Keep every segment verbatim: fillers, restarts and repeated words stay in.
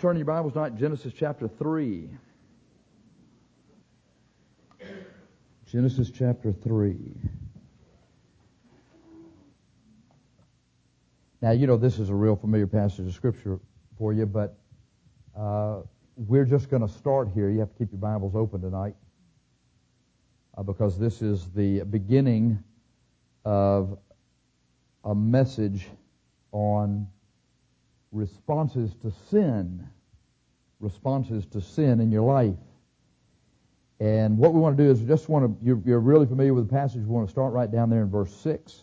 Turn your Bibles tonight, Genesis chapter three. Genesis chapter three. Now, you know, this is a real familiar passage of Scripture for you, but uh, we're just going to start here. You have to keep your Bibles open tonight uh, because this is the beginning of a message on responses to sin. Responses to sin in your life. And what we want to do is we just want to, you're, you're really familiar with the passage, we want to start right down there in verse six.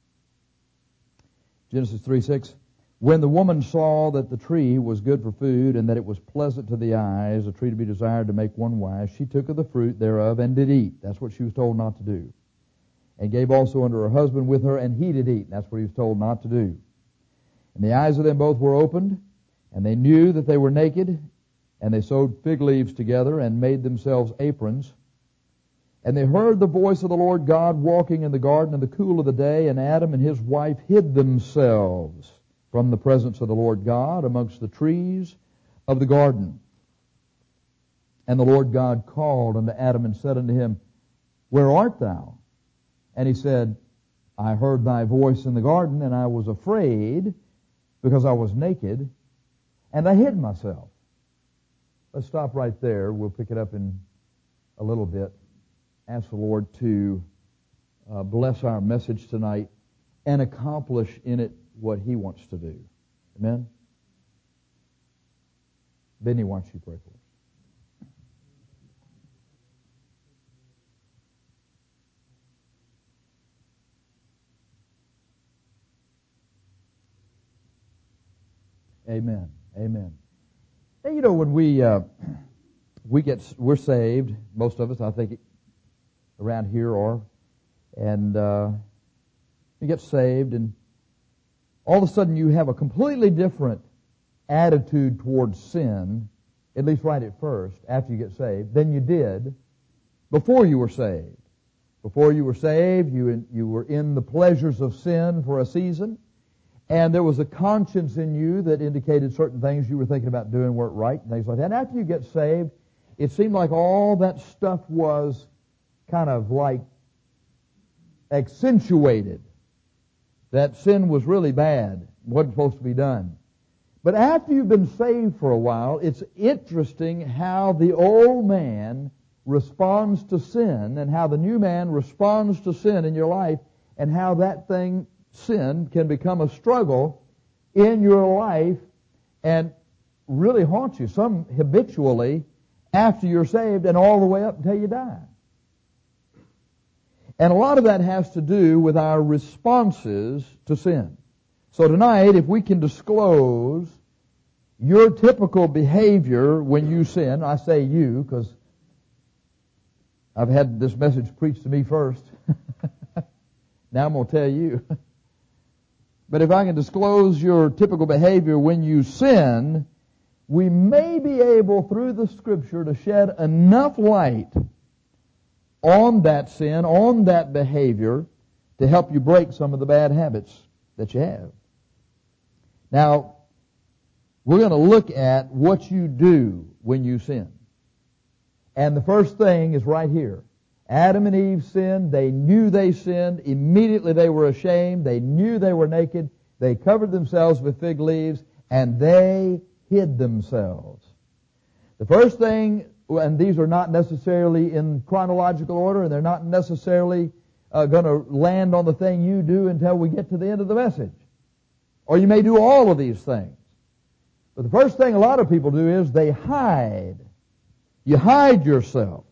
Genesis three six. When the woman saw that the tree was good for food, and that it was pleasant to the eyes, a tree to be desired to make one wise, she took of the fruit thereof and did eat. That's what she was told not to do. And gave also unto her husband with her, and he did eat. That's what he was told not to do. And the eyes of them both were opened, and they knew that they were naked, and they sewed fig leaves together, and made themselves aprons. And they heard the voice of the Lord God walking in the garden in the cool of the day, and Adam and his wife hid themselves from the presence of the Lord God amongst the trees of the garden. And the Lord God called unto Adam and said unto him, Where art thou? And he said, I heard thy voice in the garden, and I was afraid, because I was naked, and I hid myself. Let's stop right there. We'll pick it up in a little bit. Ask the Lord to uh, bless our message tonight and accomplish in it what He wants to do. Amen? Benny wants you to pray for us. Amen. Amen. And you know, when we uh, we get we're saved, most of us, I think, around here are, and uh, you get saved, and all of a sudden you have a completely different attitude towards sin, at least right at first, after you get saved, than you did before you were saved. Before you were saved, you you were in the pleasures of sin for a season. And there was a conscience in you that indicated certain things you were thinking about doing weren't right, and things like that. And after you get saved, it seemed like all that stuff was kind of like accentuated. That sin was really bad, wasn't supposed to be done. But after you've been saved for a while, it's interesting how the old man responds to sin and how the new man responds to sin in your life, and how that thing sin can become a struggle in your life and really haunt you, some habitually after you're saved and all the way up until you die. And a lot of that has to do with our responses to sin. So tonight, if we can disclose your typical behavior when you sin, I say you because I've had this message preached to me first. Now I'm going to tell you. But if I can disclose your typical behavior when you sin, we may be able, through the Scripture, to shed enough light on that sin, on that behavior, to help you break some of the bad habits that you have. Now, we're going to look at what you do when you sin. And the first thing is right here. Adam and Eve sinned. They knew they sinned. Immediately they were ashamed. They knew they were naked. They covered themselves with fig leaves, and they hid themselves. The first thing, and these are not necessarily in chronological order, and they're not necessarily uh, going to land on the thing you do until we get to the end of the message. Or you may do all of these things. But the first thing a lot of people do is they hide. You hide yourself.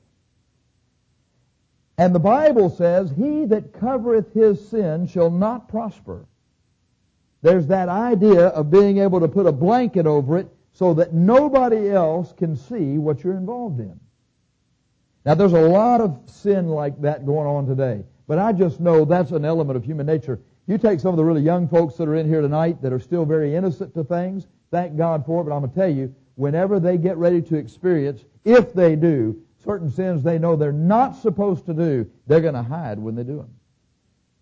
And the Bible says, He that covereth his sin shall not prosper. There's that idea of being able to put a blanket over it so that nobody else can see what you're involved in. Now, there's a lot of sin like that going on today. But I just know that's an element of human nature. You take some of the really young folks that are in here tonight that are still very innocent to things, thank God for it, but I'm going to tell you, whenever they get ready to experience, if they do, certain sins they know they're not supposed to do, they're going to hide when they do them.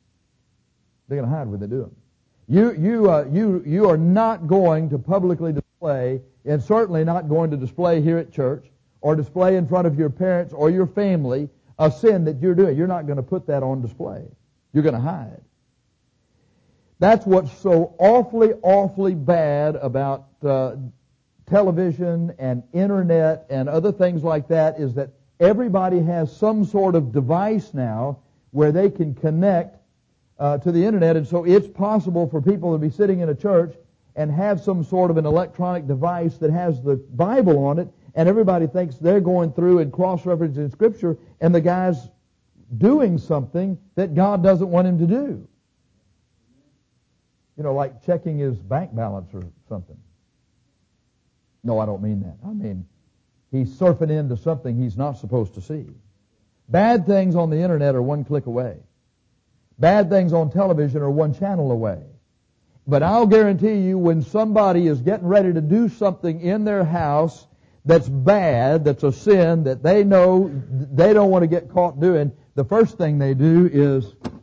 They're going to hide when they do them. You, you, uh, you, you are not going to publicly display, and certainly not going to display here at church, or display in front of your parents or your family a sin that you're doing. You're not going to put that on display. You're going to hide. That's what's so awfully, awfully bad about uh, television and internet and other things like that, is that everybody has some sort of device now where they can connect uh, to the internet, and so it's possible for people to be sitting in a church and have some sort of an electronic device that has the Bible on it, and everybody thinks they're going through and cross-referencing Scripture, and the guy's doing something that God doesn't want him to do. You know, like checking his bank balance or something. No, I don't mean that. I mean, he's surfing into something he's not supposed to see. Bad things on the internet are one click away. Bad things on television are one channel away. But I'll guarantee you, when somebody is getting ready to do something in their house that's bad, that's a sin, that they know they don't want to get caught doing, the first thing they do is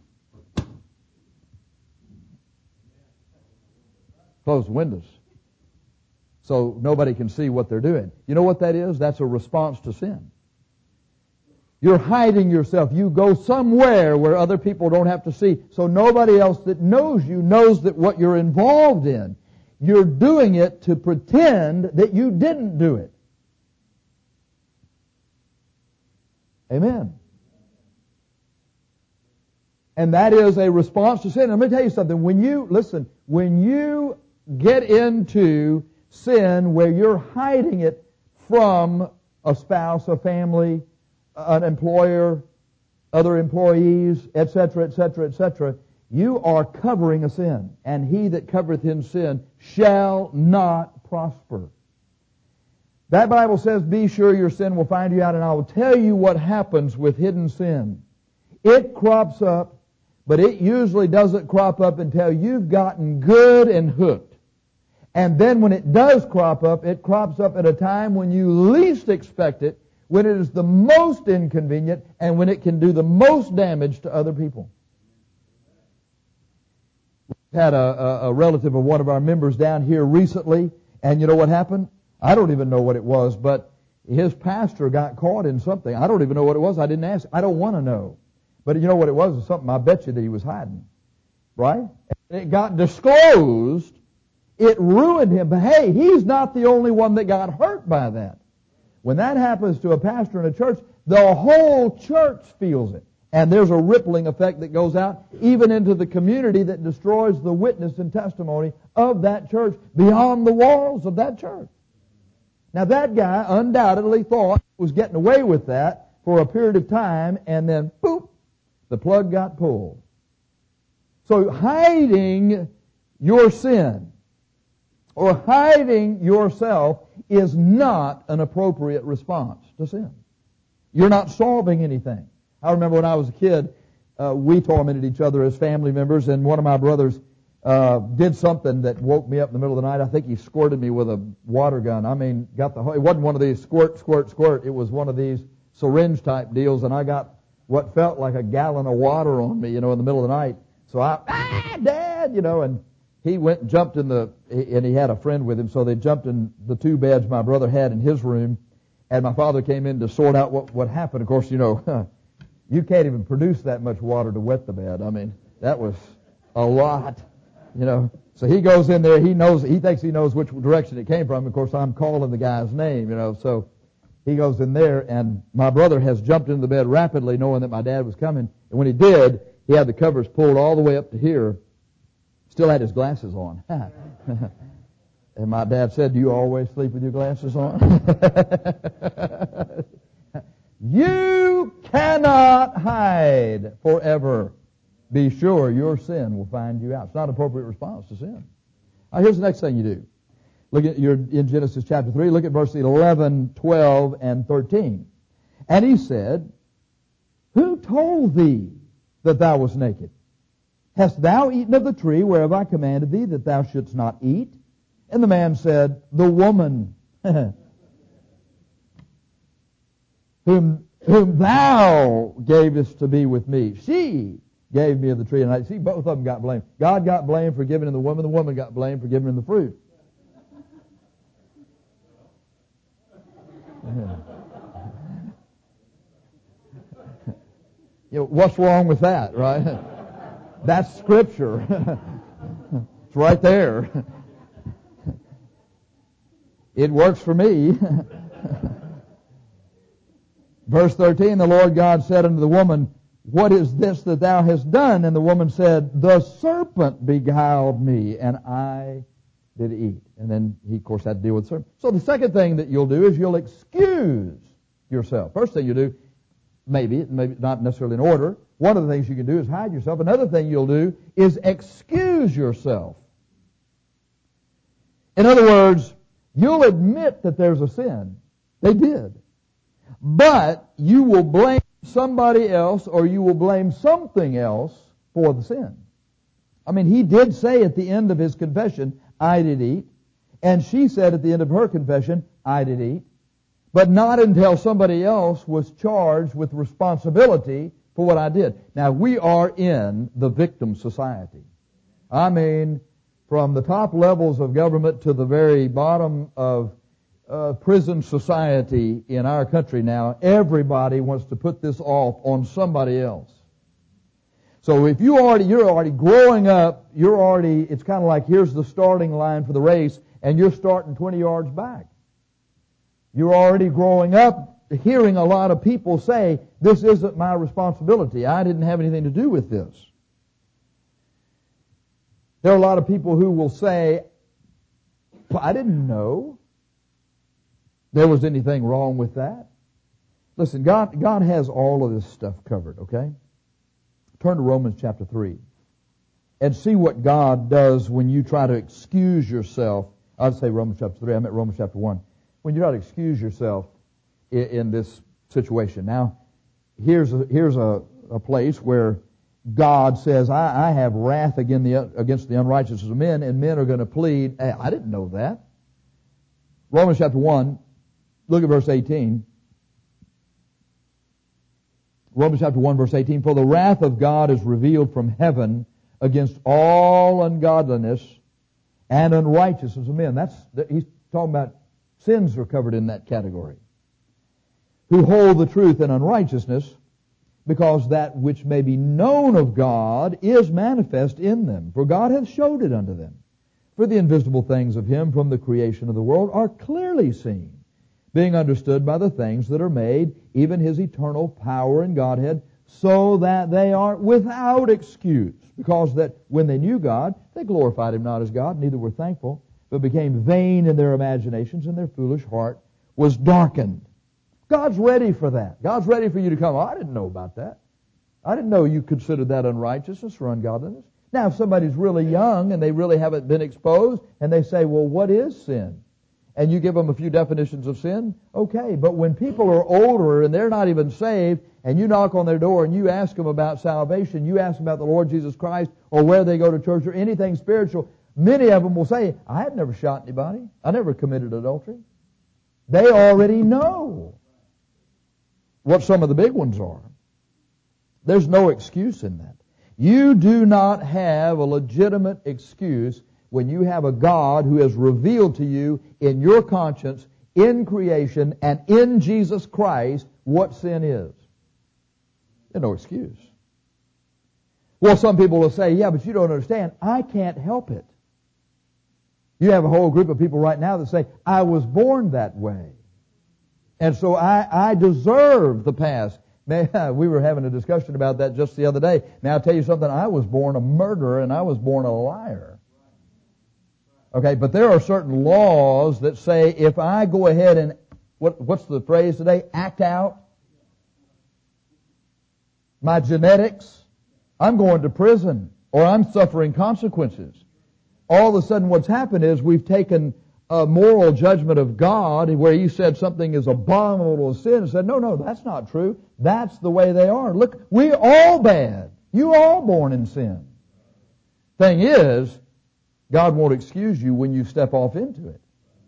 close the windows so nobody can see what they're doing. You know what that is? That's a response to sin. You're hiding yourself. You go somewhere where other people don't have to see, so nobody else that knows you knows that what you're involved in. You're doing it to pretend that you didn't do it. Amen. And that is a response to sin. Let me tell you something. When you, listen, when you get into sin where you're hiding it from a spouse, a family, an employer, other employees, et cetera, et cetera, et cetera, you are covering a sin. And he that covereth in sin shall not prosper. That Bible says, be sure your sin will find you out, and I will tell you what happens with hidden sin. It crops up, but it usually doesn't crop up until you've gotten good and hooked. And then when it does crop up, it crops up at a time when you least expect it, when it is the most inconvenient, and when it can do the most damage to other people. We had a, a, a relative of one of our members down here recently, and you know what happened? I don't even know what it was, but his pastor got caught in something. I don't even know what it was. I didn't ask. I don't want to know. But you know what it was? It was something I bet you that he was hiding. Right? It got disclosed. It ruined him. But hey, he's not the only one that got hurt by that. When that happens to a pastor in a church, the whole church feels it. And there's a rippling effect that goes out even into the community that destroys the witness and testimony of that church beyond the walls of that church. Now that guy undoubtedly thought he was getting away with that for a period of time, and then, boop, the plug got pulled. So hiding your sin or hiding yourself is not an appropriate response to sin. You're not solving anything. I remember when I was a kid, uh, we tormented each other as family members, and one of my brothers uh, did something that woke me up in the middle of the night. I think he squirted me with a water gun. I mean, got the whole, it wasn't one of these squirt, squirt, squirt. It was one of these syringe type deals, and I got what felt like a gallon of water on me, you know, in the middle of the night. So I, ah, Dad, you know, and he went and jumped in the, and he had a friend with him, so they jumped in the two beds my brother had in his room, and my father came in to sort out what, what happened. Of course, you know, you can't even produce that much water to wet the bed. I mean, that was a lot, you know. So he goes in there, he knows, he thinks he knows which direction it came from. Of course, I'm calling the guy's name, you know, so he goes in there, and my brother has jumped into the bed rapidly knowing that my dad was coming. And when he did, he had the covers pulled all the way up to here, still had his glasses on. And my dad said, do you always sleep with your glasses on? You cannot hide forever. Be sure your sin will find you out. It's not an appropriate response to sin. Now, here's the next thing you do. Look at, you're in Genesis chapter three. Look at verses eleven, twelve, and thirteen. And he said, who told thee that thou wast naked? Hast thou eaten of the tree whereof I commanded thee that thou shouldst not eat? And the man said, the woman whom whom thou gavest to be with me, she gave me of the tree. And I see both of them got blamed. God got blamed for giving him the woman. The woman got blamed for giving him the fruit. You know, what's wrong with that, right? That's Scripture. It's right there. It works for me. Verse thirteen, the Lord God said unto the woman, what is this that thou hast done? And the woman said, the serpent beguiled me, and I did eat. And then he, of course, had to deal with the serpent. So the second thing that you'll do is you'll excuse yourself. First thing you do, maybe, maybe not necessarily in order, one of the things you can do is hide yourself. Another thing you'll do is excuse yourself. In other words, you'll admit that there's a sin. They did. But you will blame somebody else, or you will blame something else for the sin. I mean, he did say at the end of his confession, I did eat. And she said at the end of her confession, I did eat. But not until somebody else was charged with responsibility for what I did. Now, we are in the victim society. I mean, from the top levels of government to the very bottom of uh, prison society in our country now, everybody wants to put this off on somebody else. So if you already, you're already growing up, you're already, it's kind of like here's the starting line for the race, and you're starting twenty yards back. You're already growing up, hearing a lot of people say, this isn't my responsibility. I didn't have anything to do with this. There are a lot of people who will say, well, I didn't know there was anything wrong with that. Listen, God, God has all of this stuff covered, okay? Turn to Romans chapter three and see what God does when you try to excuse yourself. I'd say Romans chapter three, I meant Romans chapter one. When you try to excuse yourself in, in this situation. Now, here's a, here's a, a place where God says, I, I have wrath against the, against the unrighteousness of men, and men are going to plead. Hey, I didn't know that. Romans chapter one, look at verse eighteen. Romans chapter one, verse eighteen. For the wrath of God is revealed from heaven against all ungodliness and unrighteousness of men. That's, he's talking about sins are covered in that category. Who hold the truth in unrighteousness, because that which may be known of God is manifest in them. For God hath showed it unto them. For the invisible things of Him from the creation of the world are clearly seen, being understood by the things that are made, even His eternal power and Godhead, so that they are without excuse. Because that when they knew God, they glorified Him not as God, neither were thankful, but became vain in their imaginations, and their foolish heart was darkened. God's ready for that. God's ready for you to come. Oh, I didn't know about that. I didn't know you considered that unrighteousness or ungodliness. Now, if somebody's really young and they really haven't been exposed, and they say, well, what is sin? And you give them a few definitions of sin, okay. But when people are older and they're not even saved, and you knock on their door and you ask them about salvation, you ask them about the Lord Jesus Christ, or where they go to church, or anything spiritual, many of them will say, I have never shot anybody. I never committed adultery. They already know what some of the big ones are. There's no excuse in that. You do not have a legitimate excuse when you have a God who has revealed to you in your conscience, in creation, and in Jesus Christ what sin is. There's no excuse. Well, some people will say, yeah, but you don't understand. I can't help it. You have a whole group of people right now that say, I was born that way. And so I, I deserve the past. Man, we were having a discussion about that just the other day. Now, I'll tell you something. I was born a murderer and I was born a liar. Okay, but there are certain laws that say if I go ahead and, what, what's the phrase today? Act out my genetics, I'm going to prison or I'm suffering consequences. All of a sudden what's happened is we've taken a moral judgment of God where He said something is abominable sin and said, no, no, that's not true. That's the way they are. Look, we're all bad. You all born in sin. Thing is, God won't excuse you when you step off into it.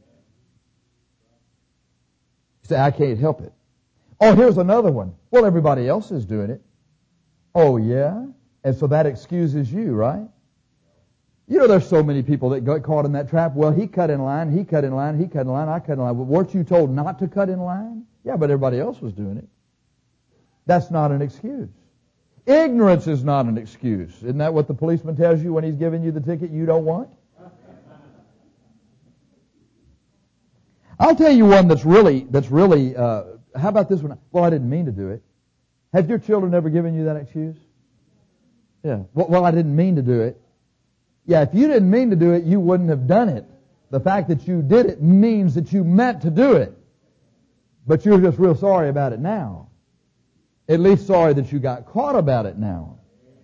You say, I can't help it. Oh, here's another one. Well, everybody else is doing it. Oh, yeah? And so that excuses you, right? You know, there's so many people that got caught in that trap. Well, he cut in line, he cut in line, he cut in line, I cut in line. But weren't you told not to cut in line? Yeah, but everybody else was doing it. That's not an excuse. Ignorance is not an excuse. Isn't that what the policeman tells you when he's giving you the ticket you don't want? I'll tell you one that's really, that's really, uh, how about this one? Well, I didn't mean to do it. Have your children ever given you that excuse? Yeah. Well, well, I didn't mean to do it. Yeah, if you didn't mean to do it, you wouldn't have done it. The fact that you did it means that you meant to do it. But you're just real sorry about it now. At least sorry that you got caught about it now.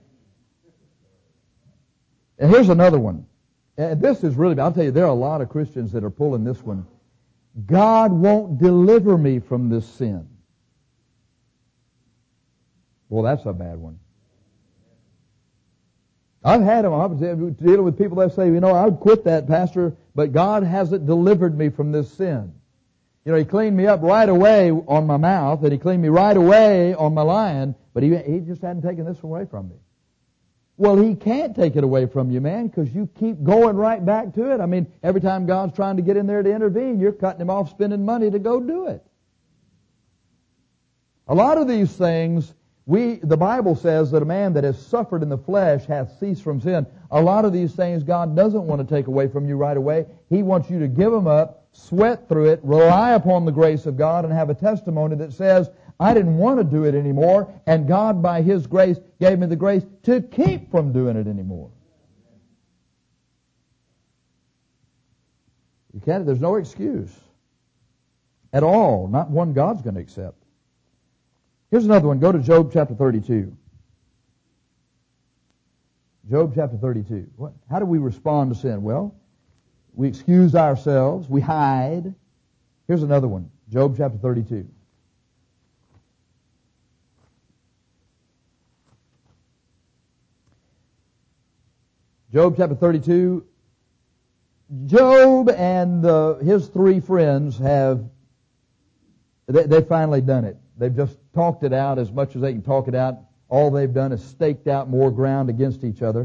And here's another one. And this is really, I'll tell you, there are a lot of Christians that are pulling this one. God won't deliver me from this sin. Well, that's a bad one. I've had them. I'm dealing with people that say, you know, I would quit that, Pastor, but God hasn't delivered me from this sin. You know, He cleaned me up right away on my mouth, and He cleaned me right away on my lying, but He, he just hadn't taken this away from me. Well, He can't take it away from you, man, because you keep going right back to it. I mean, every time God's trying to get in there to intervene, you're cutting Him off spending money to go do it. A lot of these things, we the Bible says that a man that has suffered in the flesh hath ceased from sin. A lot of these things God doesn't want to take away from you right away. He wants you to give them up, sweat through it, rely upon the grace of God, and have a testimony that says, I didn't want to do it anymore, and God, by His grace, gave me the grace to keep from doing it anymore. You can't, there's no excuse at all, not one God's going to accept. Here's another one. Go to Job chapter thirty-two. Job chapter thirty-two. What, how do we respond to sin? Well, we excuse ourselves. We hide. Here's another one. Job chapter thirty-two. Job chapter thirty-two. Job and uh, his three friends have, they, they've finally done it. They've just talked it out as much as they can talk it out. All they've done is staked out more ground against each other.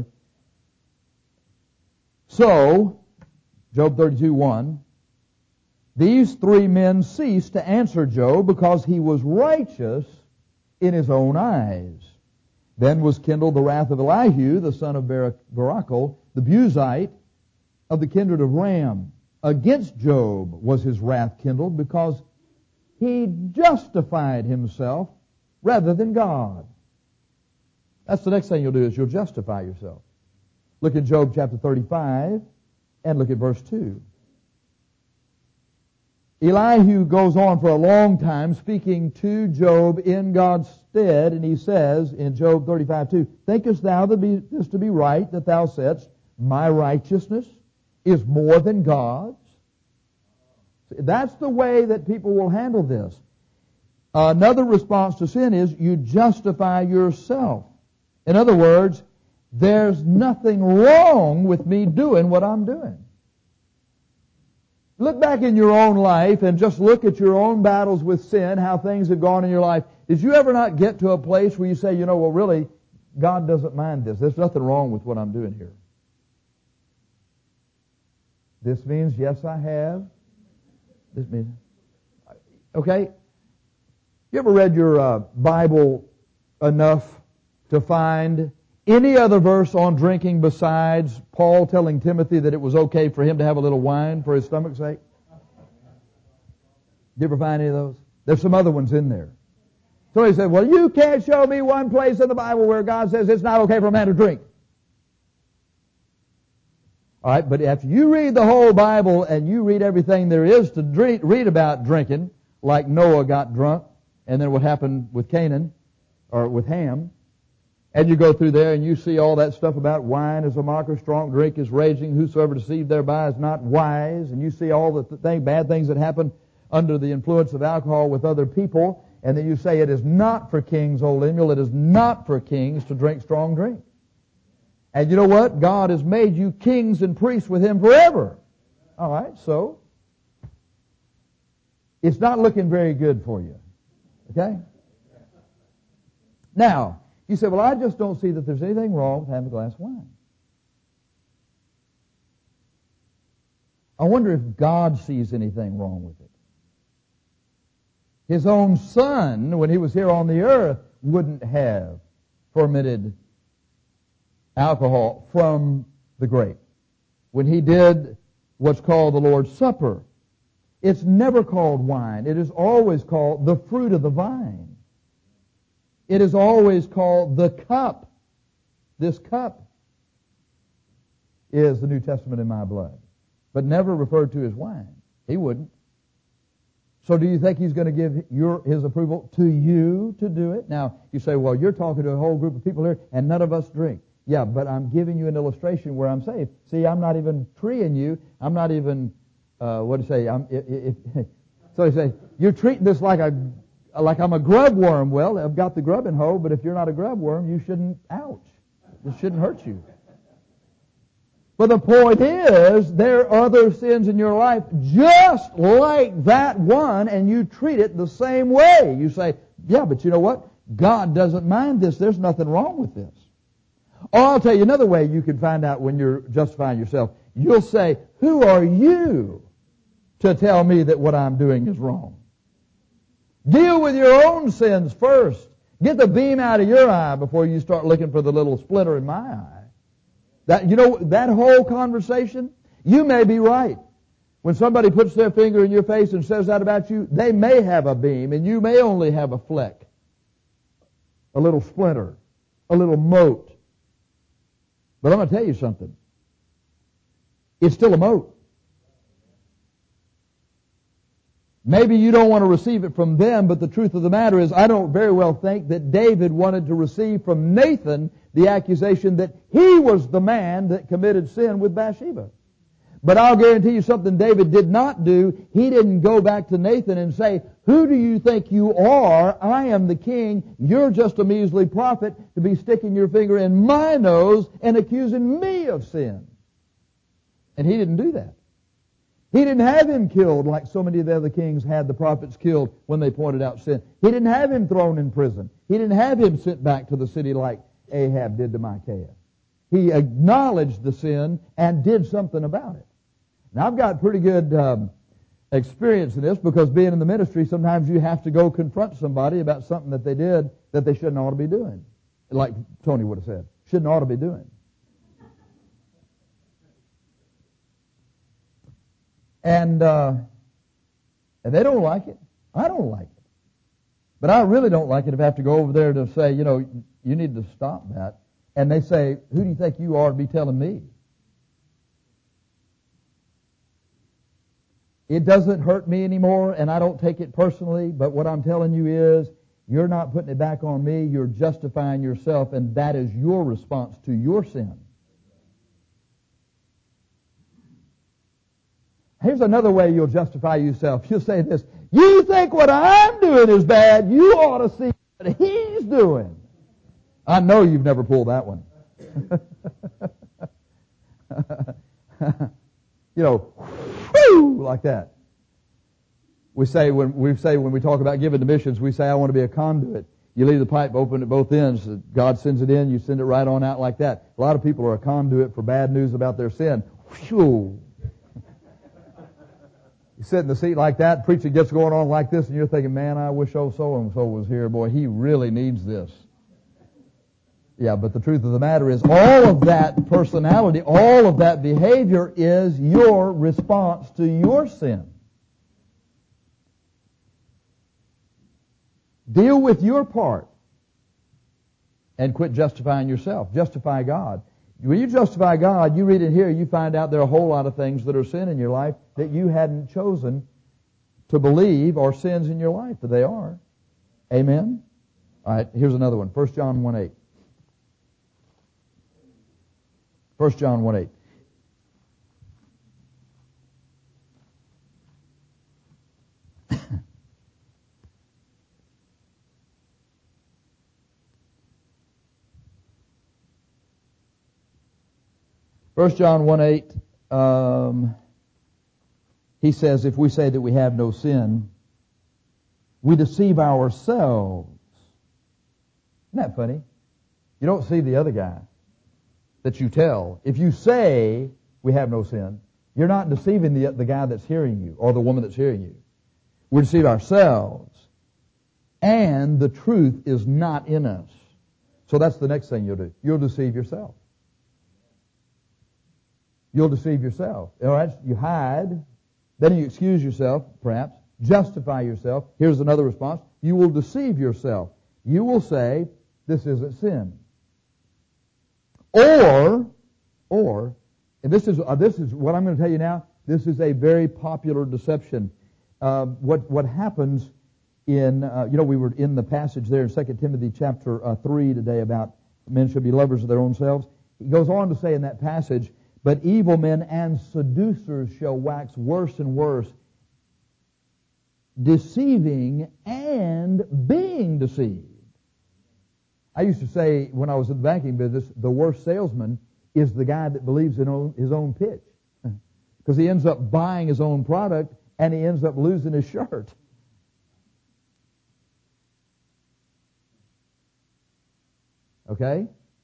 So, Job thirty-two one, these three men ceased to answer Job because he was righteous in his own eyes. Then was kindled the wrath of Elihu, the son of Barachel, the Buzite, of the kindred of Ram. Against Job was his wrath kindled because he justified himself rather than God. That's the next thing you'll do is you'll justify yourself. Look at Job chapter thirty-five and look at verse two. Elihu goes on for a long time speaking to Job in God's stead, and he says in Job thirty-five two, thinkest thou this to be right that thou saidst, my righteousness is more than God's? That's the way that people will handle this. Another response to sin is you justify yourself. In other words, there's nothing wrong with me doing what I'm doing. Look back in your own life and just look at your own battles with sin, how things have gone in your life. Did you ever not get to a place where you say, you know, well, really, God doesn't mind this. There's nothing wrong with what I'm doing here. This means, yes, I have. This means, okay. You ever read your uh, Bible enough to find any other verse on drinking besides Paul telling Timothy that it was okay for him to have a little wine for his stomach's sake? Did you ever find any of those? There's some other ones in there. So he said, well, you can't show me one place in the Bible where God says it's not okay for a man to drink. All right, but after you read the whole Bible and you read everything there is to drink, read about drinking, like Noah got drunk, and then what happened with Canaan, or with Ham, and you go through there and you see all that stuff about wine is a mocker, strong drink is raging, whosoever deceived thereby is not wise, and you see all the thing, bad things that happen under the influence of alcohol with other people, and then you say it is not for kings, O Lemuel, it is not for kings to drink strong drink. And you know what? God has made you kings and priests with Him forever. All right, so it's not looking very good for you. Okay? Now, you say, well, I just don't see that there's anything wrong with having a glass of wine. I wonder if God sees anything wrong with it. His own Son, when He was here on the earth, wouldn't have fermented alcohol from the grape. When he did what's called the Lord's Supper, it's never called wine. It is always called the fruit of the vine. It is always called the cup. This cup is the New Testament in my blood, but never referred to as wine. He wouldn't. So do you think he's going to give your his approval to you to do it? Now, you say, well, you're talking to a whole group of people here, and none of us drink. Yeah, but I'm giving you an illustration where I'm saying, see, I'm not even treating you. I'm not even, uh, what do you say? I'm, if, if, so you say, you're treating this like a like I'm a grub worm. Well, I've got the grubbing hoe, but if you're not a grub worm, you shouldn't, ouch. It shouldn't hurt you. But the point is, there are other sins in your life just like that one, and you treat it the same way. You say, yeah, but you know what? God doesn't mind this. There's nothing wrong with this. Or I'll tell you another way you can find out when you're justifying yourself. You'll say, who are you to tell me that what I'm doing is wrong? Deal with your own sins first. Get the beam out of your eye before you start looking for the little splinter in my eye. That, you know, that whole conversation, you may be right. When somebody puts their finger in your face and says that about you, they may have a beam and you may only have a fleck, a little splinter, a little mote. But I'm going to tell you something. It's still a mote. Maybe you don't want to receive it from them, but the truth of the matter is I don't very well think that David wanted to receive from Nathan the accusation that he was the man that committed sin with Bathsheba. But I'll guarantee you something David did not do. He didn't go back to Nathan and say, who do you think you are? I am the king. You're just a measly prophet to be sticking your finger in my nose and accusing me of sin. And he didn't do that. He didn't have him killed like so many of the other kings had the prophets killed when they pointed out sin. He didn't have him thrown in prison. He didn't have him sent back to the city like Ahab did to Micaiah. He acknowledged the sin and did something about it. Now, I've got pretty good um, experience in this because being in the ministry, sometimes you have to go confront somebody about something that they did that they shouldn't ought to be doing. Like Tony would have said, shouldn't ought to be doing. And, uh, and they don't like it. I don't like it. But I really don't like it if I have to go over there to say, you know, you need to stop that. And they say, who do you think you are to be telling me? It doesn't hurt me anymore, and I don't take it personally, but what I'm telling you is, you're not putting it back on me, you're justifying yourself, and that is your response to your sin. Here's another way you'll justify yourself. You'll say this, you think what I'm doing is bad, you ought to see what he's doing. I know you've never pulled that one. You know, whoo, like that. We say when we say when we talk about giving to missions, we say I want to be a conduit. You leave the pipe open at both ends. God sends it in, you send it right on out like that. A lot of people are a conduit for bad news about their sin. Whew. You sit in the seat like that, preaching gets going on like this, and you're thinking, man, I wish old so-and-so was here. Boy, he really needs this. Yeah, but the truth of the matter is all of that personality, all of that behavior is your response to your sin. Deal with your part and quit justifying yourself. Justify God. When you justify God, you read it here, you find out there are a whole lot of things that are sin in your life that you hadn't chosen to believe are sins in your life, but they are. Amen? All right, here's another one. First John one eight. First John one eight. First John one eight, um, he says, if we say that we have no sin, we deceive ourselves. Isn't that funny? You don't see the other guy that you tell. If you say we have no sin, you're not deceiving the, the guy that's hearing you or the woman that's hearing you. We deceive ourselves, and the truth is not in us. So that's the next thing you'll do. You'll deceive yourself. You'll deceive yourself. All right? You hide. Then you excuse yourself, perhaps. Justify yourself. Here's another response. You will deceive yourself. You will say, this isn't sin. Or, or, and this is, uh, this is what I'm going to tell you now, this is a very popular deception. Uh, what, what happens in, uh, you know, we were in the passage there in Second Timothy chapter uh, three today about men should be lovers of their own selves. He goes on to say in that passage, but evil men and seducers shall wax worse and worse, deceiving and being deceived. I used to say when I was in the banking business, the worst salesman is the guy that believes in own, his own pitch. Because he ends up buying his own product and he ends up losing his shirt. Okay?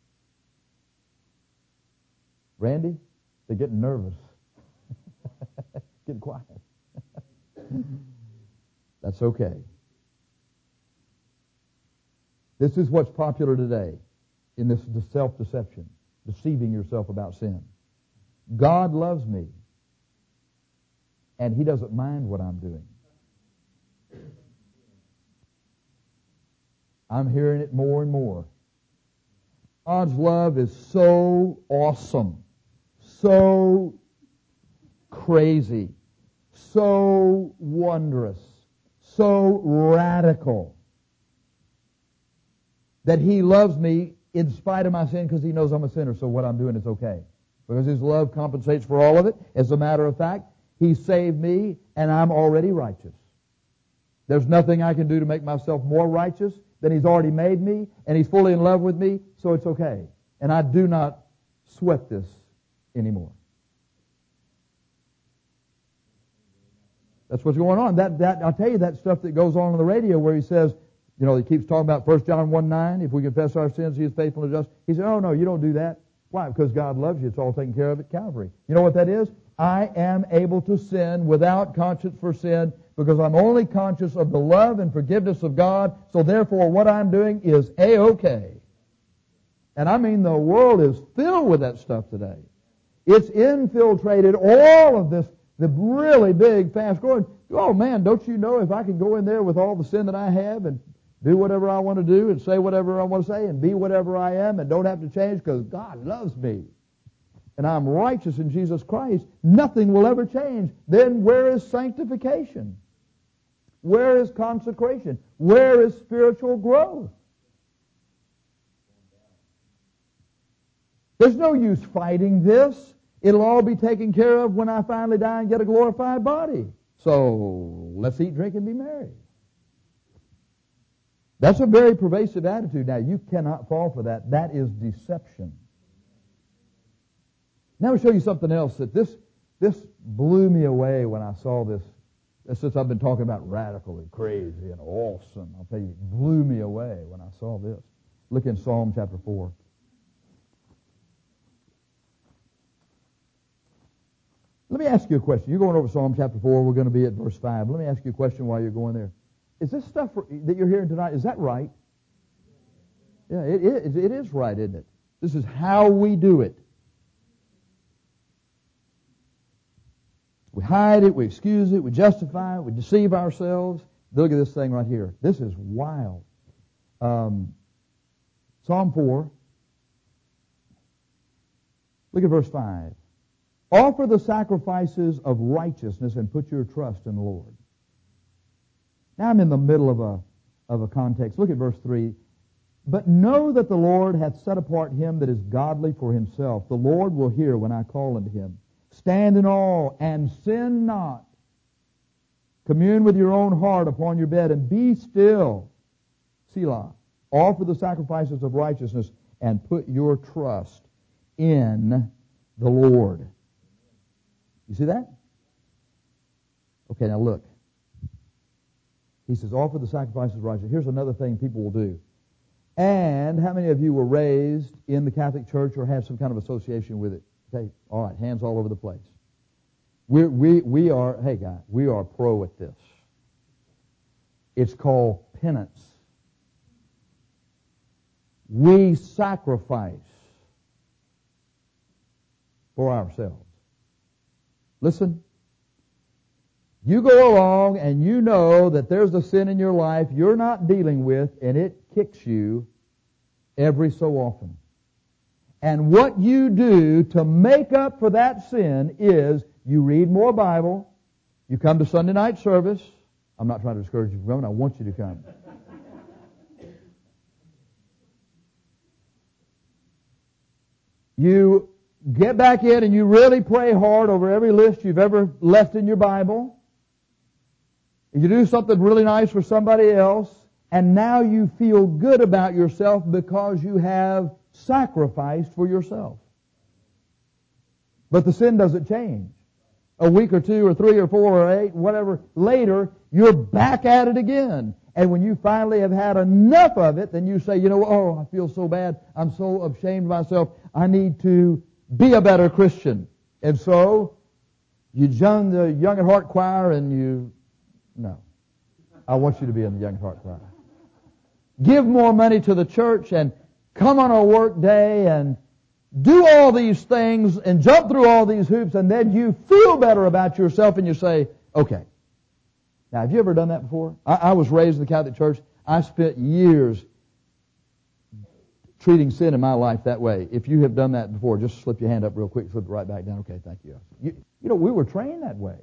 Randy, they're getting nervous. Get quiet. That's okay. This is what's popular today in this self-deception, deceiving yourself about sin. God loves me, and He doesn't mind what I'm doing. I'm hearing it more and more. God's love is so awesome, so crazy, so wondrous, so radical, that He loves me in spite of my sin because He knows I'm a sinner, so what I'm doing is okay. Because His love compensates for all of it. As a matter of fact, He saved me and I'm already righteous. There's nothing I can do to make myself more righteous than He's already made me, and He's fully in love with me, so it's okay. And I do not sweat this anymore. That's what's going on. That, that, I'll tell you that stuff that goes on on the radio where he says, you know, he keeps talking about First John one nine, if we confess our sins, He is faithful and just. He said, oh, no, you don't do that. Why? Because God loves you. It's all taken care of at Calvary. You know what that is? I am able to sin without conscience for sin because I'm only conscious of the love and forgiveness of God, so therefore what I'm doing is A-okay. And I mean the world is filled with that stuff today. It's infiltrated all of this, the really big, fast-growing. Oh, man, don't you know if I could go in there with all the sin that I have and do whatever I want to do and say whatever I want to say and be whatever I am and don't have to change because God loves me and I'm righteous in Jesus Christ, nothing will ever change. Then where is sanctification? Where is consecration? Where is spiritual growth? There's no use fighting this. It'll all be taken care of when I finally die and get a glorified body. So let's eat, drink, and be merry. That's a very pervasive attitude. Now, you cannot fall for that. That is deception. Now, I'll show you something else that this this blew me away when I saw this. Since I've been talking about radical and crazy and awesome, I'll tell you, it blew me away when I saw this. Look in Psalm chapter four. Let me ask you a question. You're going over Psalm chapter four. We're going to be at verse five. Let me ask you a question while you're going there. Is this stuff that you're hearing tonight, is that right? Yeah, it is, it is right, isn't it? This is how we do it. We hide it, we excuse it, we justify it, we deceive ourselves. Look at this thing right here. This is wild. Um, Psalm four. Look at verse five. Offer the sacrifices of righteousness and put your trust in the Lord. Now I'm in the middle of a of a context. Look at verse three. But know that the Lord hath set apart him that is godly for himself. The Lord will hear when I call unto him. Stand in awe and sin not. Commune with your own heart upon your bed and be still. Selah. Offer the sacrifices of righteousness and put your trust in the Lord. You see that? Okay, now look. He says, offer the sacrifices of righteousness. Here's another thing people will do. And how many of you were raised in the Catholic Church or have some kind of association with it? Okay, all right, hands all over the place. We're, we we are, hey guys, we are pro at this. It's called penance. we sacrifice for ourselves. Listen, you go along and you know that there's a sin in your life you're not dealing with, and it kicks you every so often. And what you do to make up for that sin is you read more Bible, you come to Sunday night service. I'm not trying to discourage you from coming, I want you to come. You get back in and you really pray hard over every list you've ever left in your Bible. You do something really nice for somebody else, and now you feel good about yourself because you have sacrificed for yourself. But the sin doesn't change. A week or two or three or four or eight, whatever, later, you're back at it again. And when you finally have had enough of it, then you say, you know, oh, I feel so bad. I'm so ashamed of myself. I need to be a better Christian. And so, you join the Young at Heart choir and you, no. I want you to be in the Young at Heart choir. Give more money to the church and come on a work day and do all these things and jump through all these hoops, and then you feel better about yourself and you say, okay. Now, have you ever done that before? I, I was raised in the Catholic Church. I spent years treating sin in my life that way. If you have done that before, just slip your hand up real quick, slip it right back down. Okay, thank you. You, you know, we were trained that way.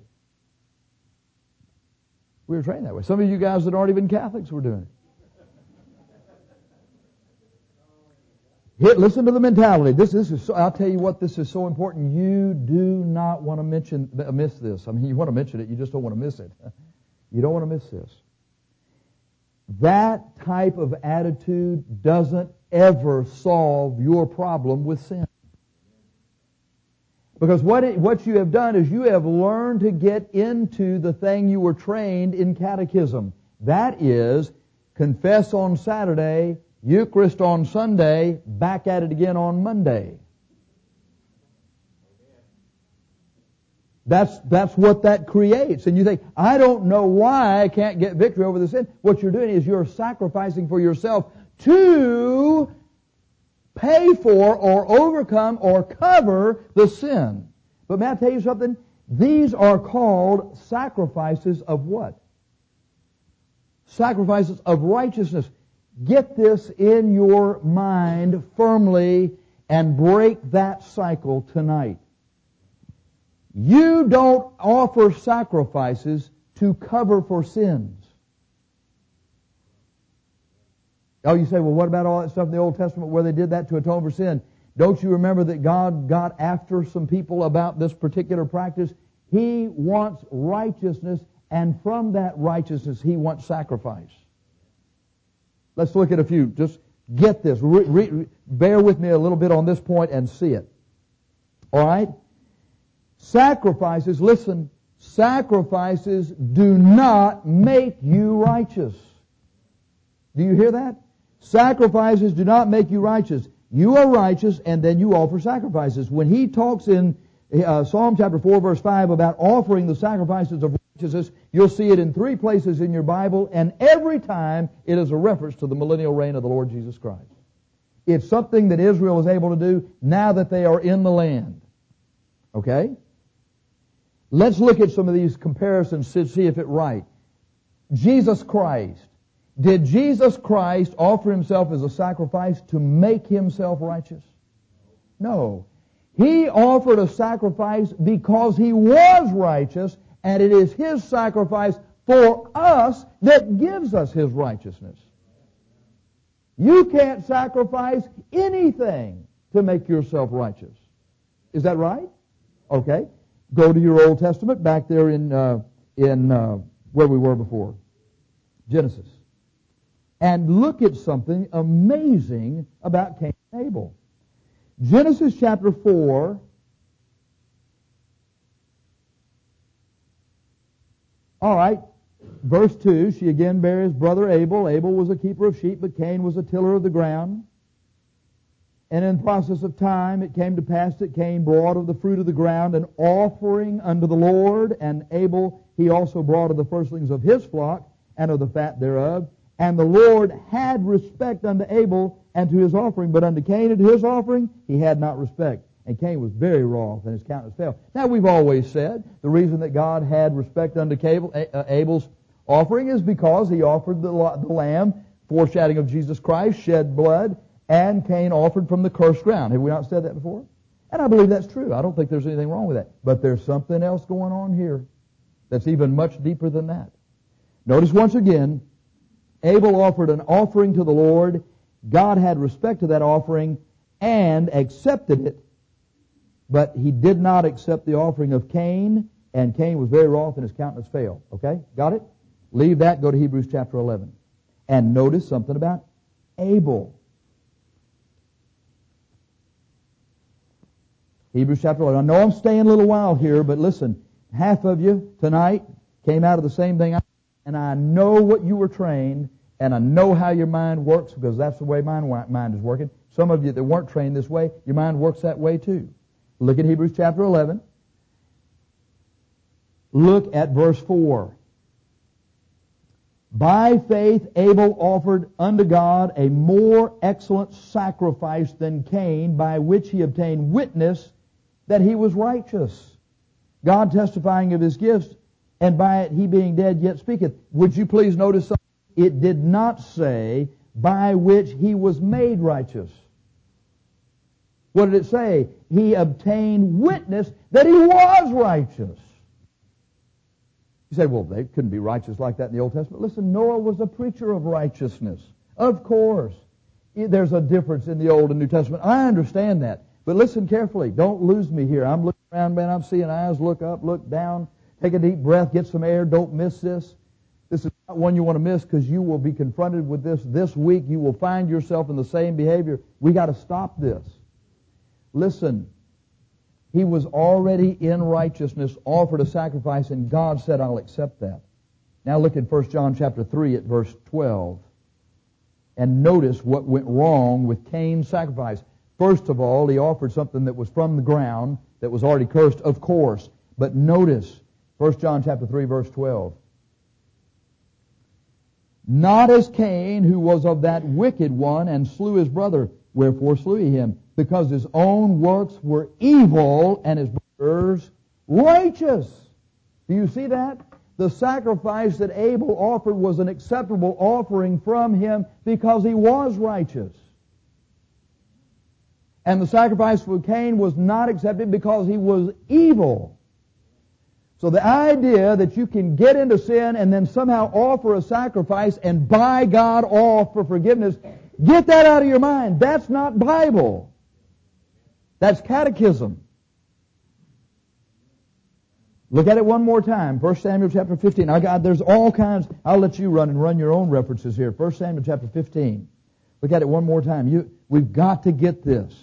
We were trained that way. Some of you guys that aren't even Catholics were doing it. Here, listen to the mentality. This, this is. So, I'll tell you what. This is so important. You do not want to mention miss this. I mean, you want to mention it. You just don't want to miss it. You don't want to miss this. That type of attitude doesn't ever solve your problem with sin. Because what it, what you have done is you have learned to get into the thing you were trained in catechism. That is, confess on Saturday, Eucharist on Sunday, back at it again on Monday. That's, that's what that creates. And you think, I don't know why I can't get victory over the sin. What you're doing is you're sacrificing for yourself to pay for or overcome or cover the sin. But may I tell you something? These are called sacrifices of what? Sacrifices of righteousness. Get this in your mind firmly and break that cycle tonight. You don't offer sacrifices to cover for sins. Oh, you say, well, what about all that stuff in the Old Testament where they did that to atone for sin? Don't you remember that God got after some people about this particular practice? He wants righteousness, and from that righteousness, He wants sacrifice. Let's look at a few. Just get this. Re- re- bear with me a little bit on this point and see it. All right? Sacrifices, listen, sacrifices do not make you righteous. Do you hear that? Sacrifices do not make you righteous. You are righteous, and then you offer sacrifices. When he talks in uh, Psalm chapter four, verse five about offering the sacrifices of righteousness, you'll see it in three places in your Bible, and every time it is a reference to the millennial reign of the Lord Jesus Christ. It's something that Israel is able to do now that they are in the land. Okay? Let's look at some of these comparisons to see if it's right. Jesus Christ. Did Jesus Christ offer Himself as a sacrifice to make Himself righteous? No. He offered a sacrifice because He was righteous, and it is His sacrifice for us that gives us His righteousness. You can't sacrifice anything to make yourself righteous. Is that right? Okay. Go to your Old Testament, back there in uh, in uh, where we were before. Genesis. And look at something amazing about Cain and Abel. Genesis chapter four, all right, verse two, she again bare his brother Abel. Abel was a keeper of sheep, but Cain was a tiller of the ground. And in the process of time, it came to pass that Cain brought of the fruit of the ground an offering unto the Lord, and Abel he also brought of the firstlings of his flock and of the fat thereof. And the Lord had respect unto Abel and to his offering, but unto Cain and to his offering he had not respect. And Cain was very wroth, and his countenance fell. Now, we've always said the reason that God had respect unto Abel's offering is because he offered the lamb, foreshadowing of Jesus Christ, shed blood, and Cain offered from the cursed ground. Have we not said that before? And I believe that's true. I don't think there's anything wrong with that. But there's something else going on here that's even much deeper than that. Notice once again, Abel offered an offering to the Lord. God had respect to that offering and accepted it, but he did not accept the offering of Cain, and Cain was very wroth and his countenance fell. Okay? Got it? Leave that, go to Hebrews chapter eleven. And notice something about Abel. Hebrews chapter eleven. I know I'm staying a little while here, but listen, half of you tonight came out of the same thing, and I know what you were trained, and I know how your mind works, because that's the way my mind is working. Some of you that weren't trained this way, your mind works that way too. Look at Hebrews chapter eleven. Look at verse four. By faith Abel offered unto God a more excellent sacrifice than Cain, by which he obtained witness that he was righteous, God testifying of his gifts, and by it he being dead yet speaketh. Would you please notice something? It did not say by which he was made righteous. What did it say? He obtained witness that he was righteous. You say, well, they couldn't be righteous like that in the Old Testament. Listen, Noah was a preacher of righteousness. Of course. There's a difference in the Old and New Testament. I understand that. But listen carefully. Don't lose me here. I'm looking around, man. I'm seeing eyes. Look up, look down. Take a deep breath. Get some air. Don't miss this. This is not one you want to miss, because you will be confronted with this this week. You will find yourself in the same behavior. We got to stop this. Listen. He was already in righteousness, offered a sacrifice, and God said, I'll accept that. Now look at First John chapter three at verse twelve. And notice what went wrong with Cain's sacrifice. First of all, he offered something that was from the ground, that was already cursed, of course. But notice, First John chapter three, verse twelve. Not as Cain, who was of that wicked one, and slew his brother. Wherefore slew he him? Because his own works were evil, and his brother's righteous. Do you see that? The sacrifice that Abel offered was an acceptable offering from him because he was righteous. And the sacrifice for Cain was not accepted because he was evil. So the idea that you can get into sin and then somehow offer a sacrifice and buy God off for forgiveness, get that out of your mind. That's not Bible. That's catechism. Look at it one more time. First Samuel chapter fifteen. Now, God, there's all kinds. I'll let you run and run your own references here. First Samuel chapter fifteen. Look at it one more time. You, we've got to get this.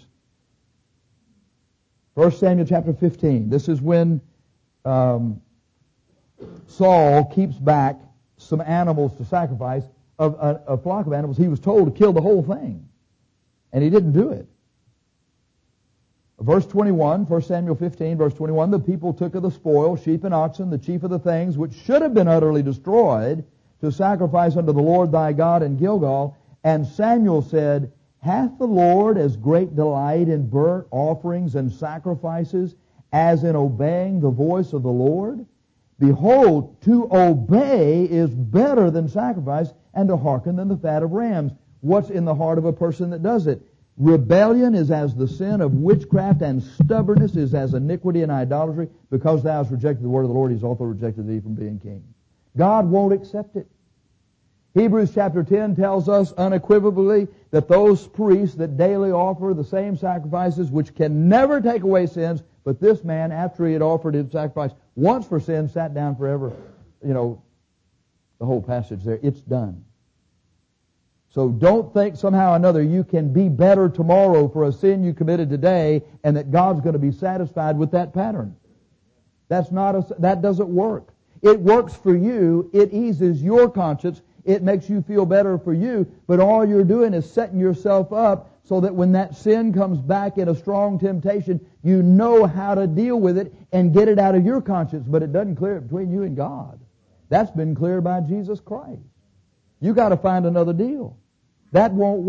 First Samuel chapter fifteen. This is when um, Saul keeps back some animals to sacrifice, of a, a flock of animals. He was told to kill the whole thing, and he didn't do it. Verse twenty-one, First Samuel fifteen, verse twenty-one, the people took of the spoil, sheep and oxen, the chief of the things, which should have been utterly destroyed, to sacrifice unto the Lord thy God in Gilgal. And Samuel said, hath the Lord as great delight in burnt offerings and sacrifices as in obeying the voice of the Lord? Behold, to obey is better than sacrifice, and to hearken than the fat of rams. What's in the heart of a person that does it? Rebellion is as the sin of witchcraft, and stubbornness is as iniquity and idolatry. Because thou hast rejected the word of the Lord, he's also rejected thee from being king. God won't accept it. Hebrews chapter ten tells us unequivocally that those priests that daily offer the same sacrifices, which can never take away sins, but this man, after he had offered his sacrifice once for sin, sat down forever. You know, the whole passage there, it's done. So don't think somehow or another you can be better tomorrow for a sin you committed today, and that God's going to be satisfied with that pattern. That's not a, that doesn't work. It works for you. It eases your conscience. It makes you feel better for you. But all you're doing is setting yourself up so that when that sin comes back in a strong temptation, you know how to deal with it and get it out of your conscience. But it doesn't clear it between you and God. That's been cleared by Jesus Christ. You got to find another deal. That won't work.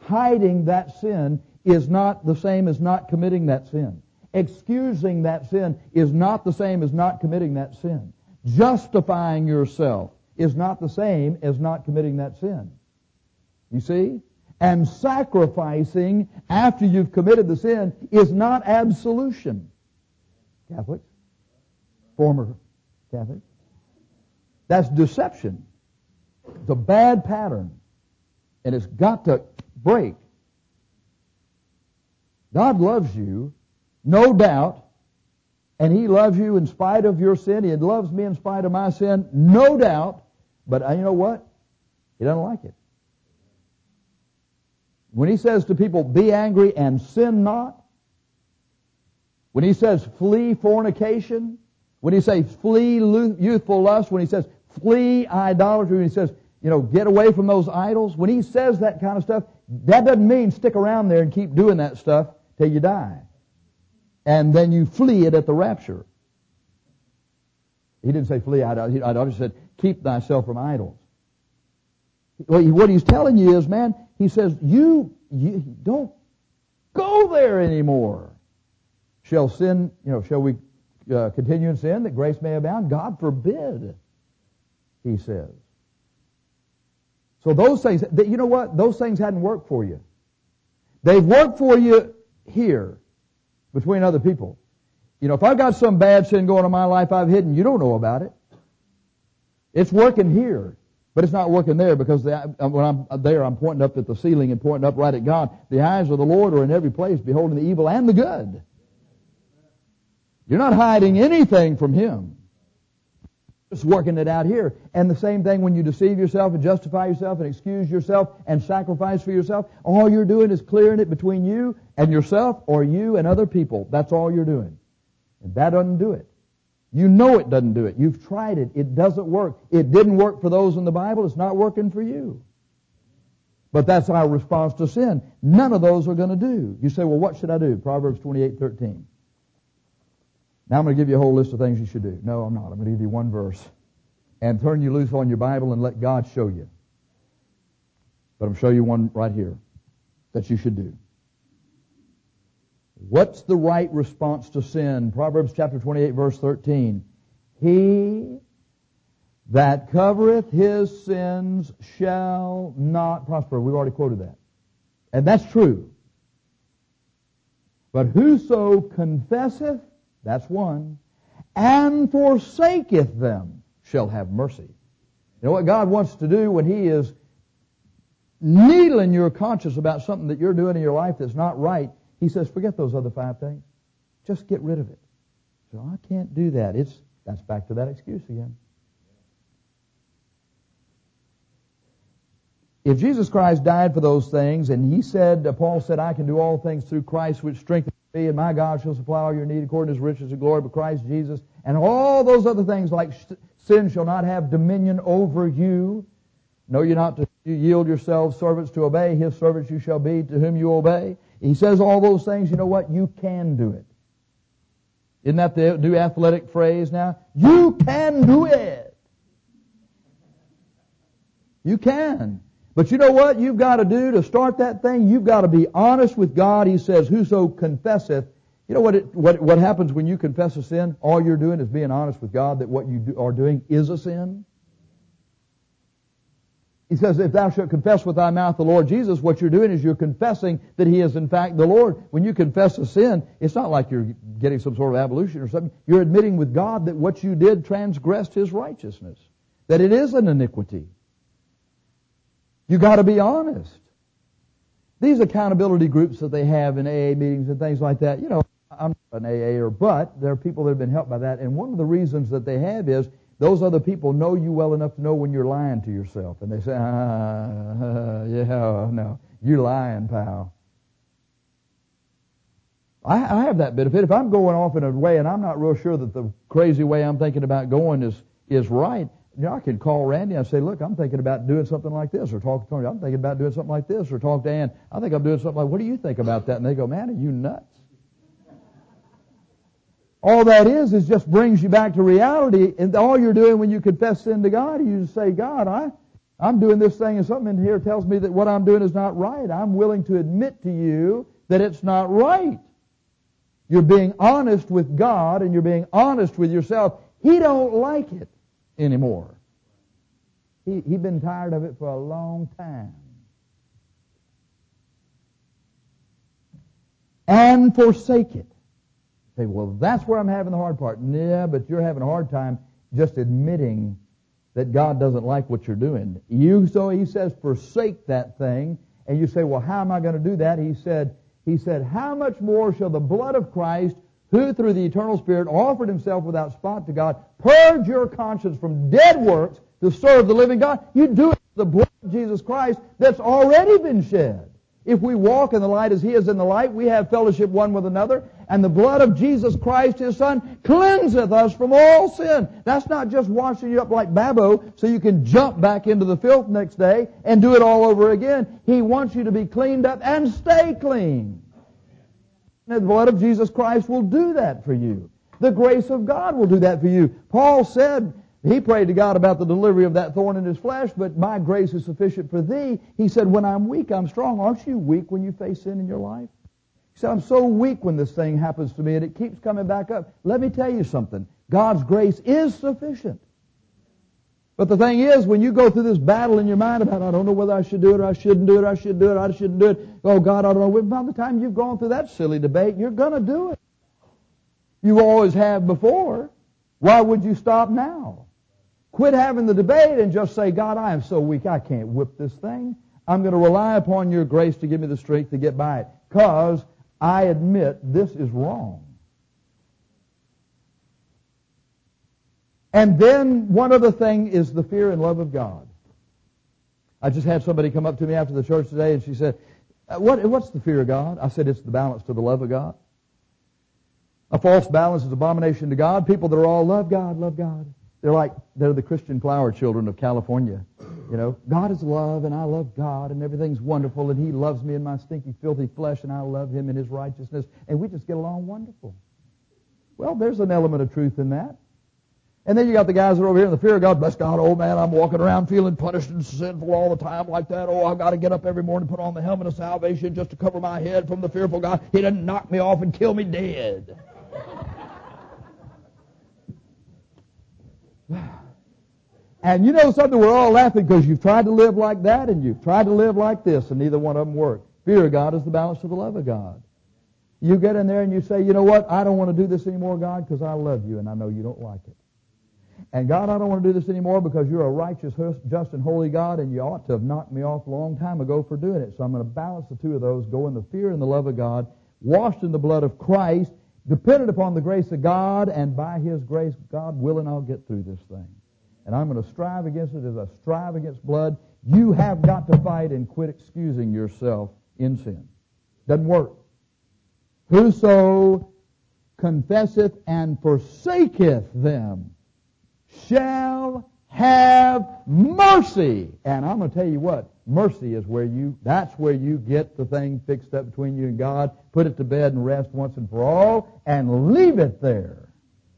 hiding that sin is not the same as not committing that sin. Excusing that sin is not the same as not committing that sin. Justifying yourself is not the same as not committing that sin. You see? And sacrificing after you've committed the sin is not absolution. Catholics? Former Catholics? That's deception. It's a bad pattern. And it's got to break. God loves you, no doubt, and He loves you in spite of your sin. He loves me in spite of my sin, no doubt. But you know what? He doesn't like it. When He says to people, be angry and sin not, when He says flee fornication, when He says flee youthful lust, when He says flee idolatry, when He says, you know, get away from those idols, when He says that kind of stuff, that doesn't mean stick around there and keep doing that stuff till you die. And then you flee it at the rapture. He didn't say flee idolatry. He said keep thyself from idols. What He's telling you is, man, He says, you, you don't go there anymore. Shall sin, you know, shall we uh, continue in sin that grace may abound? God forbid, He says. So those things, you know what? Those things hadn't worked for you. They've worked for you here, between other people. You know, if I've got some bad sin going on in my life I've hidden, you don't know about it. It's working here, but it's not working there, because the, when I'm there, I'm pointing up at the ceiling and pointing up right at God. The eyes of the Lord are in every place, beholding the evil and the good. You're not hiding anything from Him. Just working it out here. And the same thing when you deceive yourself and justify yourself and excuse yourself and sacrifice for yourself. All you're doing is clearing it between you and yourself, or you and other people. That's all you're doing. And that doesn't do it. You know it doesn't do it. You've tried it. It doesn't work. It didn't work for those in the Bible. It's not working for you. But that's our response to sin. None of those are going to do. You say, well, what should I do? Proverbs twenty-eight thirteen. Now I'm going to give you a whole list of things you should do. No, I'm not. I'm going to give you one verse. And turn you loose on your Bible and let God show you. But I'm going to show you one right here that you should do. What's the right response to sin? Proverbs chapter twenty-eight, verse thirteen. He that covereth his sins shall not prosper. We've already quoted that. And that's true. But whoso confesseth, that's one, and forsaketh them shall have mercy. You know what God wants to do when He is needling your conscience about something that you're doing in your life that's not right? He says, forget those other five things. Just get rid of it. So I can't do that. It's that's back to that excuse again. If Jesus Christ died for those things, and He said, uh, Paul said, I can do all things through Christ which strengthens me, and my God shall supply all your need according to His riches and glory by Christ Jesus, and all those other things like sh- sin shall not have dominion over you. Know you not to yield yourselves servants to obey, His servants you shall be to whom you obey. He says all those things. You know what? You can do it. Isn't that the new athletic phrase now? You can do it. You can. But you know what you've got to do to start that thing? You've got to be honest with God. He says, whoso confesseth. You know what, it, what what happens when you confess a sin? All you're doing is being honest with God that what you do, are doing is a sin. He says, if thou shalt confess with thy mouth the Lord Jesus, what you're doing is you're confessing that He is in fact the Lord. When you confess a sin, it's not like you're getting some sort of ablution or something. You're admitting with God that what you did transgressed His righteousness, that it is an iniquity. You got to be honest. These accountability groups that they have in A A meetings and things like that, you know, I'm not an A A-er, but there are people that have been helped by that. And one of the reasons that they have is those other people know you well enough to know when you're lying to yourself. And they say, ah, yeah, no, you're lying, pal. I, I have that benefit. If I'm going off in a way and I'm not real sure that the crazy way I'm thinking about going is, is right, you know, I can call Randy and say, look, I'm thinking about doing something like this, or talk to Tony, I'm thinking about doing something like this, or talk to Ann, I think I'm doing something like, what do you think about that? And they go, man, are you nuts? All that is, is just brings you back to reality, and all you're doing when you confess sin to God, you just say, God, I, I'm doing this thing and something in here tells me that what I'm doing is not right. I'm willing to admit to you that it's not right. You're being honest with God and you're being honest with yourself. He don't like it anymore. He he's been tired of it for a long time. And forsake it. Say, well, that's where I'm having the hard part. Yeah, but you're having a hard time just admitting that God doesn't like what you're doing. You so he says, forsake that thing, and you say, well, how am I going to do that? He said, he said, how much more shall the blood of Christ, who through the eternal Spirit offered himself without spot to God, purge your conscience from dead works to serve the living God? You do it with the blood of Jesus Christ that's already been shed. If we walk in the light as He is in the light, we have fellowship one with another, and the blood of Jesus Christ, His Son, cleanseth us from all sin. That's not just washing you up like Babbo so you can jump back into the filth next day and do it all over again. He wants you to be cleaned up and stay clean. And the blood of Jesus Christ will do that for you. The grace of God will do that for you. Paul said, he prayed to God about the delivery of that thorn in his flesh, but my grace is sufficient for thee. He said, when I'm weak, I'm strong. Aren't you weak when you face sin in your life? He said, I'm so weak when this thing happens to me, and it keeps coming back up. Let me tell you something. God's grace is sufficient. But the thing is, when you go through this battle in your mind about, I don't know whether I should do it or I shouldn't do it, I should do it, I shouldn't do it. Oh, God, I don't know. Well, by the time you've gone through that silly debate, you're going to do it. You always have before. Why would you stop now? Quit having the debate and just say, God, I am so weak, I can't whip this thing. I'm going to rely upon your grace to give me the strength to get by it, because I admit this is wrong. And then one other thing is the fear and love of God. I just had somebody come up to me after the church today, and she said, what, what's the fear of God? I said, it's the balance to the love of God. A false balance is abomination to God. People that are all love God, love God. They're like, they're the Christian flower children of California. You know, God is love, and I love God, and everything's wonderful, and He loves me in my stinky, filthy flesh, and I love Him in His righteousness, and we just get along wonderful. Well, there's an element of truth in that. And then you got the guys that are over here in the fear of God. Bless God, oh man, I'm walking around feeling punished and sinful all the time like that. Oh, I've got to get up every morning and put on the helmet of salvation just to cover my head from the fearful God. He doesn't knock me off and kill me dead. And you know something, we're all laughing because you've tried to live like that and you've tried to live like this, and neither one of them work. Fear of God is the balance to the love of God. You get in there and you say, you know what, I don't want to do this anymore, God, because I love you and I know you don't like it. And God, I don't want to do this anymore because you're a righteous, just, and holy God, and you ought to have knocked me off a long time ago for doing it. So I'm going to balance the two of those, go in the fear and the love of God, washed in the blood of Christ, dependent upon the grace of God, and by His grace, God willing, I'll get through this thing. And I'm going to strive against it as I strive against blood. You have got to fight and quit excusing yourself in sin. Doesn't work. Whoso confesseth and forsaketh them shall have mercy. And I'm going to tell you what, mercy is where you, that's where you get the thing fixed up between you and God, put it to bed and rest once and for all, and leave it there.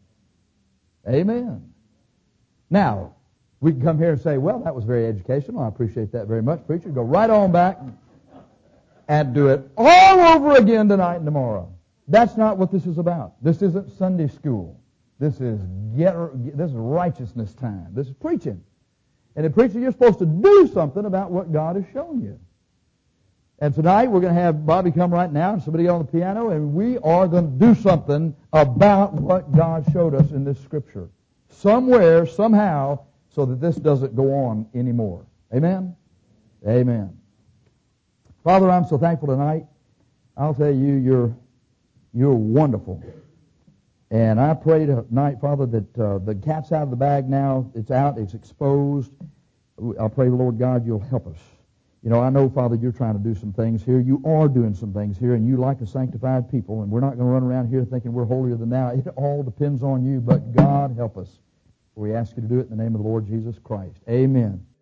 Amen. Now, we can come here and say, well, that was very educational. I appreciate that very much, preacher. Go right on back and do it all over again tonight and tomorrow. That's not what this is about. This isn't Sunday school. This is get, this is righteousness time. This is preaching. And in preaching, you're supposed to do something about what God has shown you. And tonight, we're going to have Bobby come right now and somebody on the piano, and we are going to do something about what God showed us in this Scripture. Somewhere, somehow, so that this doesn't go on anymore. Amen? Amen. Father, I'm so thankful tonight. I'll tell you, you're, you're wonderful. And I pray tonight, Father, that uh, the cat's out of the bag now. It's out. It's exposed. I pray, Lord God, you'll help us. You know, I know, Father, you're trying to do some things here. You are doing some things here, and you like a sanctified people, and we're not going to run around here thinking we're holier than thou. It all depends on you, but God help us. We ask you to do it in the name of the Lord Jesus Christ. Amen.